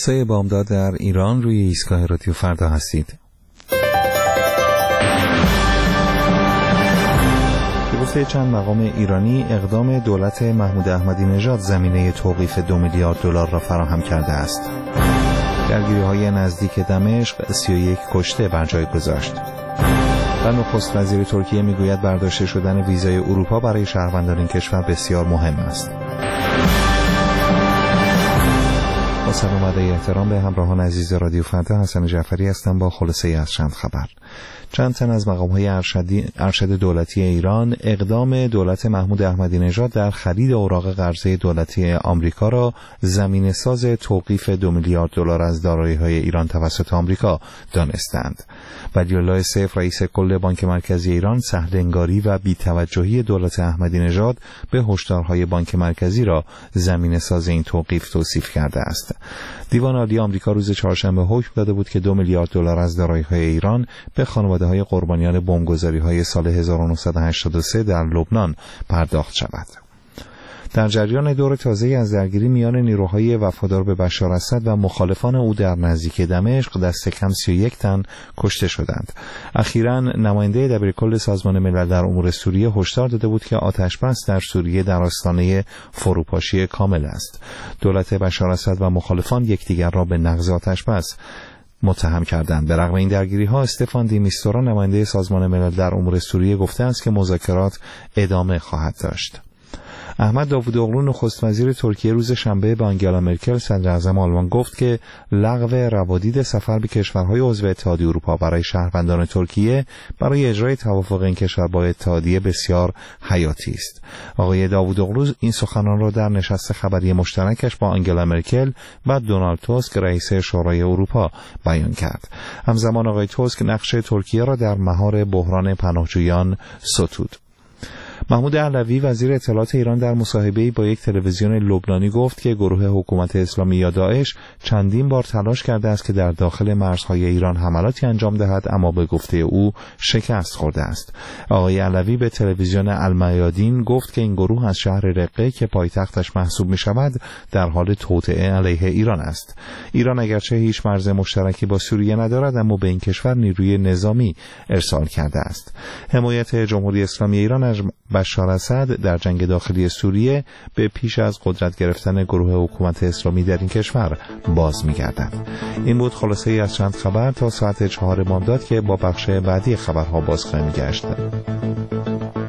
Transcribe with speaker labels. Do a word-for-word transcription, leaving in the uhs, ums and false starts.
Speaker 1: سه بامداد در ایران، روی ایستگاه رادیو فردا هستید. به گفته چند مقام ایرانی، اقدام دولت محمود احمدی نژاد زمینه توقیف دو میلیارد دلار را فراهم کرده است. درگیری‌های نزدیک دمشق سی و یک کشته بر جای گذاشت. و نخست وزیر ترکیه میگوید برداشته شدن ویزای اروپا برای شهروندان این کشور بسیار مهم است. با سلام و احترام به همراهان عزیز رادیو فردا، حسن جعفری هستم با خلاصه از چند خبر. چند تن از مقام‌های ارشد دولتی ایران اقدام دولت محمود احمدی نژاد در خرید اوراق قرضه دولتی آمریکا را زمینه‌ساز توقیف دو میلیارد دلار از دارایی‌های ایران توسط آمریکا دانستند. ولی‌الله سیف، رئیس کل بانک مرکزی ایران، سهل‌انگاری و بی‌توجهی دولت احمدی نژاد به هشدارهای بانک مرکزی را زمینه‌ساز این توقیف توصیف کرده است. دیوان عالی آمریکا روز چهارشنبه حکم داده بود که دو میلیارد دلار از دارایی‌های ایران به خانواده‌های قربانیان بمبگذاری‌های سال هزار و نهصد و هشتاد و سه در لبنان پرداخت شود. در جریان دور تازه‌ای از درگیری میان نیروهای وفادار به بشار اسد و مخالفان او در نزدیکی دمشق، دست کم سی و یک تن کشته شدند. اخیراً نماینده دبیرکل سازمان ملل در امور سوریه هشدار داده بود که آتش بس در سوریه در آستانه فروپاشی کامل است. دولت بشار اسد و مخالفان یکدیگر را به نقض آتش بس متهم کردند. به رغم این درگیری‌ها، استفان دی میستورا، نماینده سازمان ملل در امور سوریه، گفته است که مذاکرات ادامه خواهد داشت. احمد داوودوغلو، نخست وزیر ترکیه، روز شنبه به آنگلا مرکل، صدر اعظم آلمان، گفت که لغو روادید سفر به کشورهای عضو اتحادیه اروپا برای شهروندان ترکیه برای اجرای توافق این کشور با اتحادیه بسیار حیاتی است. آقای داوودوغلو این سخنان را در نشست خبری مشترکش با آنگلا مرکل و دونالد توسک، رئیس شورای اروپا، بیان کرد. همزمان آقای توسک نقش ترکیه را در مهار بحران پناهجویان ستود. محمود علوی، وزیر اطلاعات ایران، در مصاحبه‌ای با یک تلویزیون لبنانی گفت که گروه حکومت اسلامی یا داعش چندین بار تلاش کرده است که در داخل مرزهای ایران حملاتی انجام دهد، اما به گفته او شکست خورده است. آقای علوی به تلویزیون المیادین گفت که این گروه از شهر رقه که پایتختش محسوب می‌شود در حال توطئه علیه ایران است. ایران اگرچه هیچ مرز مشترکی با سوریه ندارد، اما به این کشور نیروی نظامی ارسال کرده است. حمایت جمهوری اسلامی ایران از بشار اسد در جنگ داخلی سوریه به پیش از قدرت گرفتن گروه حکومت اسلامی در این کشور باز می‌گردد. این بود خلاصه ای از چند خبر تا ساعت چهار بامداد که با بخش بعدی خبرها باز خواهیم گشت.